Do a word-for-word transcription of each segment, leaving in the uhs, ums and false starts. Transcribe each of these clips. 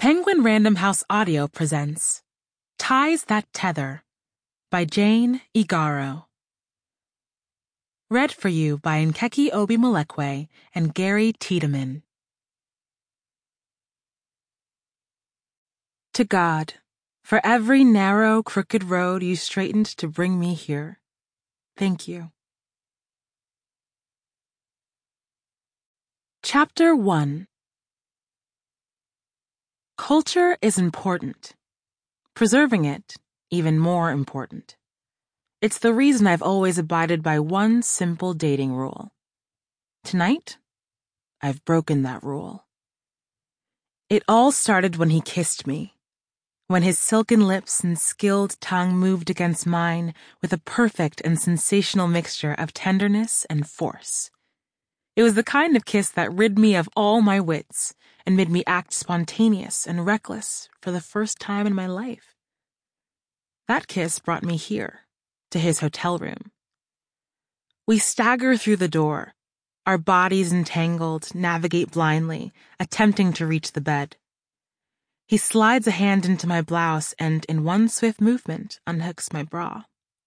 Penguin Random House Audio presents Ties That Tether by Jane Igaro. Read for you by Nkeki Obi-Molekwe and Gary Tiedemann. To God, for every narrow, crooked road you straightened to bring me here, thank you. Chapter one. Culture is important. Preserving it, even more important. It's the reason I've always abided by one simple dating rule. Tonight, I've broken that rule. It all started when he kissed me, when his silken lips and skilled tongue moved against mine with a perfect and sensational mixture of tenderness and force. It was the kind of kiss that rid me of all my wits and made me act spontaneous and reckless for the first time in my life. That kiss brought me here, to his hotel room. We stagger through the door, our bodies entangled, navigate blindly, attempting to reach the bed. He slides a hand into my blouse and, in one swift movement, unhooks my bra.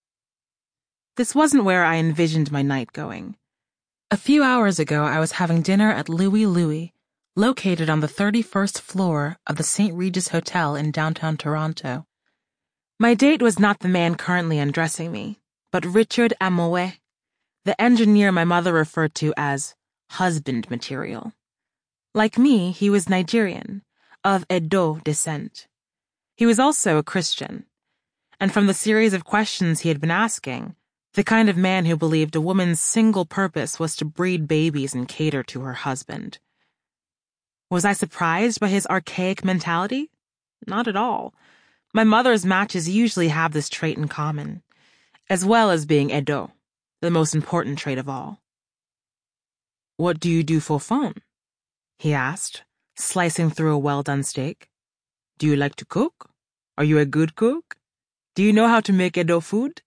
This wasn't where I envisioned my night going. A few hours ago, I was having dinner at Louis Louis, located on the thirty-first floor of the Saint Regis Hotel in downtown Toronto. My date was not the man currently undressing me, but Richard Amoe, the engineer my mother referred to as husband material. Like me, he was Nigerian, of Edo descent. He was also a Christian, and from the series of questions he had been asking, the kind of man who believed a woman's single purpose was to breed babies and cater to her husband. Was I surprised by his archaic mentality? Not at all. My mother's matches usually have this trait in common, as well as being Edo, the most important trait of all. "What do you do for fun?" he asked, slicing through a well-done steak. "Do you like to cook? Are you a good cook? Do you know how to make Edo food?"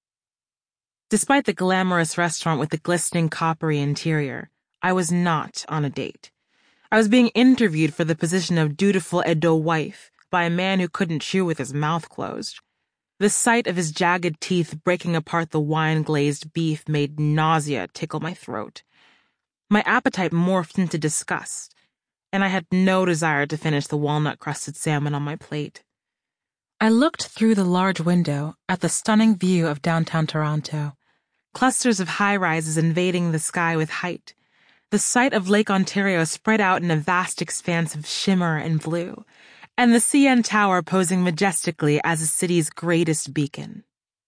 Despite the glamorous restaurant with the glistening coppery interior, I was not on a date. I was being interviewed for the position of dutiful Edo wife by a man who couldn't chew with his mouth closed. The sight of his jagged teeth breaking apart the wine-glazed beef made nausea tickle my throat. My appetite morphed into disgust, and I had no desire to finish the walnut-crusted salmon on my plate. I looked through the large window at the stunning view of downtown Toronto, clusters of high-rises invading the sky with height, the sight of Lake Ontario spread out in a vast expanse of shimmer and blue, and the C N Tower posing majestically as the city's greatest beacon.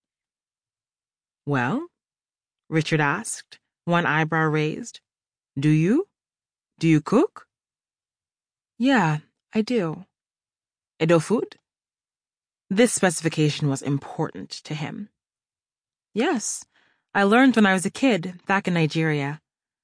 "Well?" Richard asked, one eyebrow raised. "Do you? Do you cook?" "Yeah, I do." "Edo food?" This specification was important to him. "Yes, I learned when I was a kid, back in Nigeria."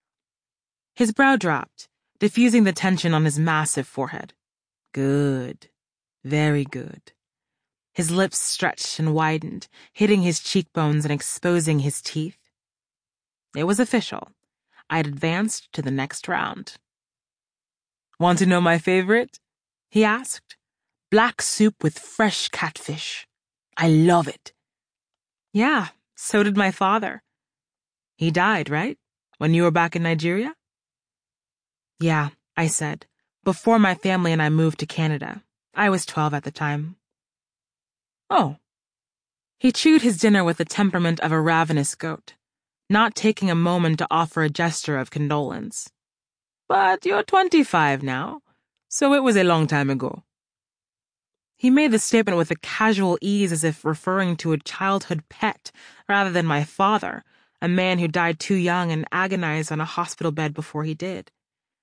His brow dropped, diffusing the tension on his massive forehead. "Good. Very good." His lips stretched and widened, hitting his cheekbones and exposing his teeth. It was official. I had advanced to the next round. "Want to know my favorite?" he asked. "Black soup with fresh catfish. I love it." "Yeah, so did my father." "He died, right? When you were back in Nigeria?" "Yeah," I said, "before my family and I moved to Canada. I was twelve at the time." "Oh." He chewed his dinner with the temperament of a ravenous goat, not taking a moment to offer a gesture of condolence. "But you're twenty-five now, so it was a long time ago." He made the statement with a casual ease as if referring to a childhood pet rather than my father, a man who died too young and agonized on a hospital bed before he did.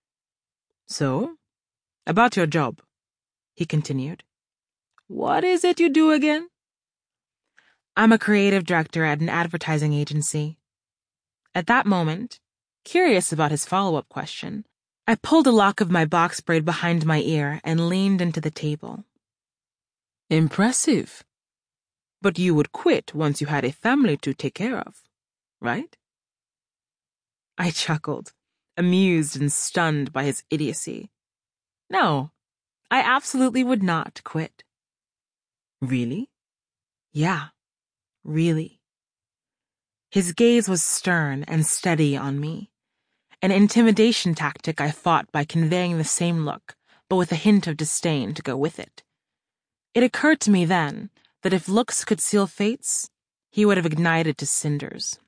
"So, about your job," he continued. "What is it you do again?" "I'm a creative director at an advertising agency." At that moment, curious about his follow-up question, I pulled a lock of my box braid behind my ear and leaned into the table. "Impressive. But you would quit once you had a family to take care of, right?" I chuckled, amused and stunned by his idiocy. "No, I absolutely would not quit. Really? Yeah, really. His gaze was stern and steady on me, an intimidation tactic I fought by conveying the same look, but with a hint of disdain to go with it. It occurred to me then that if looks could seal fates, he would have ignited to cinders.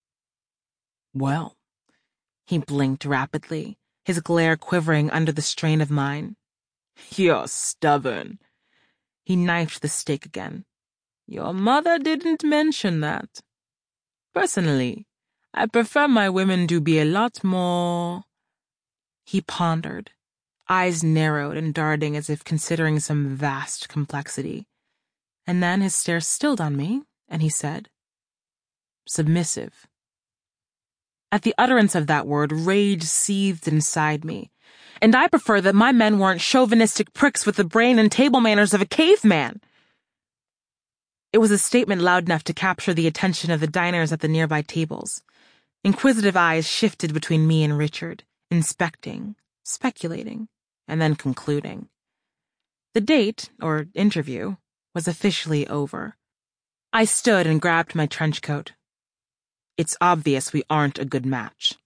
Well, he blinked rapidly, his glare quivering under the strain of mine. You're stubborn. He knifed the steak again. Your mother didn't mention that. Personally, I prefer my women to be a lot more... He pondered, eyes narrowed and darting as if considering some vast complexity. And then his stare stilled on me, and he said, submissive. At the utterance of that word, rage seethed inside me. And I prefer that my men weren't chauvinistic pricks with the brain and table manners of a caveman. It was a statement loud enough to capture the attention of the diners at the nearby tables. Inquisitive eyes shifted between me and Richard, inspecting, speculating, and then concluding. The date, or interview, was officially over. I stood and grabbed my trench coat. It's obvious we aren't a good match.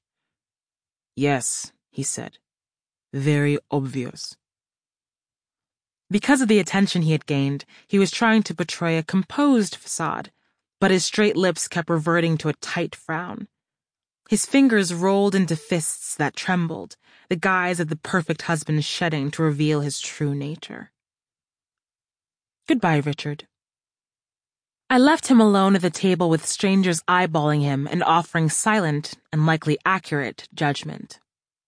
Yes, he said. Very obvious. Because of the attention he had gained, he was trying to portray a composed facade, but his straight lips kept reverting to a tight frown. His fingers rolled into fists that trembled, the guise of the perfect husband shedding to reveal his true nature. Goodbye, Richard. I left him alone at the table with strangers eyeballing him and offering silent and likely accurate judgment.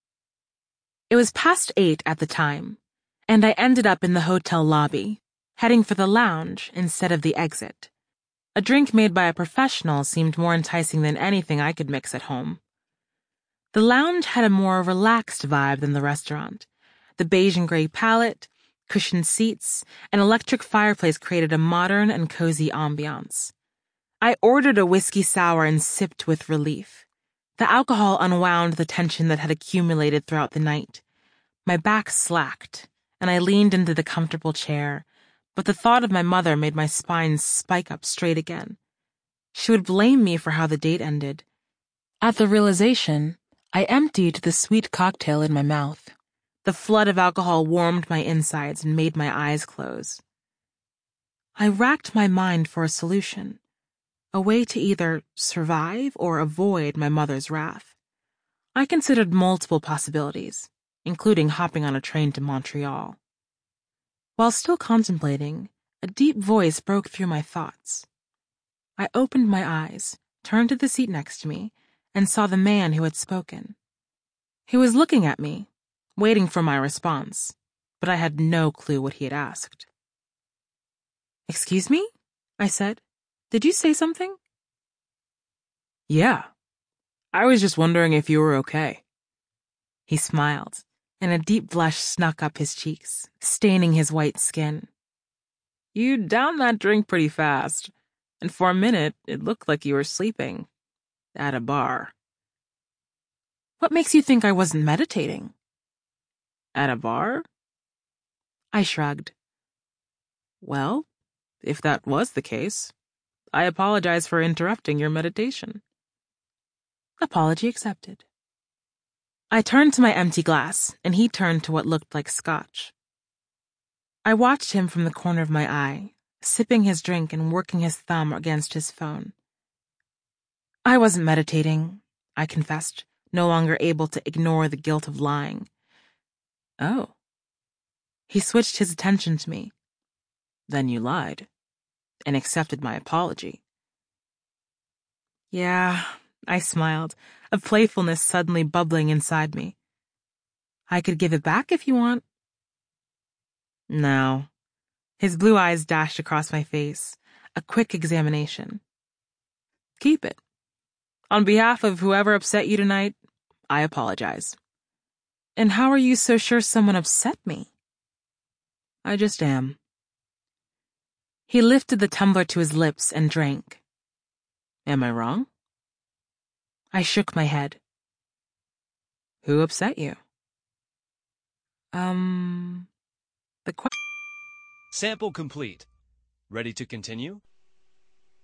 It was past eight at the time, and I ended up in the hotel lobby, heading for the lounge instead of the exit. A drink made by a professional seemed more enticing than anything I could mix at home. The lounge had a more relaxed vibe than the restaurant. The beige and gray palette, cushioned seats, and electric fireplace created a modern and cozy ambiance. I ordered a whiskey sour and sipped with relief. The alcohol unwound the tension that had accumulated throughout the night. My back slacked, and I leaned into the comfortable chair, but the thought of my mother made my spine spike up straight again. She would blame me for how the date ended. At the realization, I emptied the sweet cocktail in my mouth. The flood of alcohol warmed my insides and made my eyes close. I racked my mind for a solution, a way to either survive or avoid my mother's wrath. I considered multiple possibilities, including hopping on a train to Montreal. While still contemplating, a deep voice broke through my thoughts. I opened my eyes, turned to the seat next to me, and saw the man who had spoken. He was looking at me, waiting for my response, but I had no clue what he had asked. "Excuse me?" I said. "Did you say something?" "Yeah. I was just wondering if you were okay." He smiled, and a deep blush snuck up his cheeks, staining his white skin. "You downed that drink pretty fast, and for a minute it looked like you were sleeping. At a bar." "What makes you think I wasn't meditating?" "At a bar?" I shrugged. "Well, if that was the case, I apologize for interrupting your meditation." Apology accepted. I turned to my empty glass, and he turned to what looked like scotch. I watched him from the corner of my eye, sipping his drink and working his thumb against his phone. "I wasn't meditating," I confessed, no longer able to ignore the guilt of lying. "Oh." He switched his attention to me. "Then you lied, and accepted my apology." "Yeah," I smiled, a playfulness suddenly bubbling inside me. "I could give it back if you want." "No." His blue eyes dashed across my face, a quick examination. "Keep it. On behalf of whoever upset you tonight, I apologize." "And how are you so sure someone upset me?" "I just am." He lifted the tumbler to his lips and drank. "Am I wrong?" I shook my head. "Who upset you?" Um... The que- Sample complete. Ready to continue?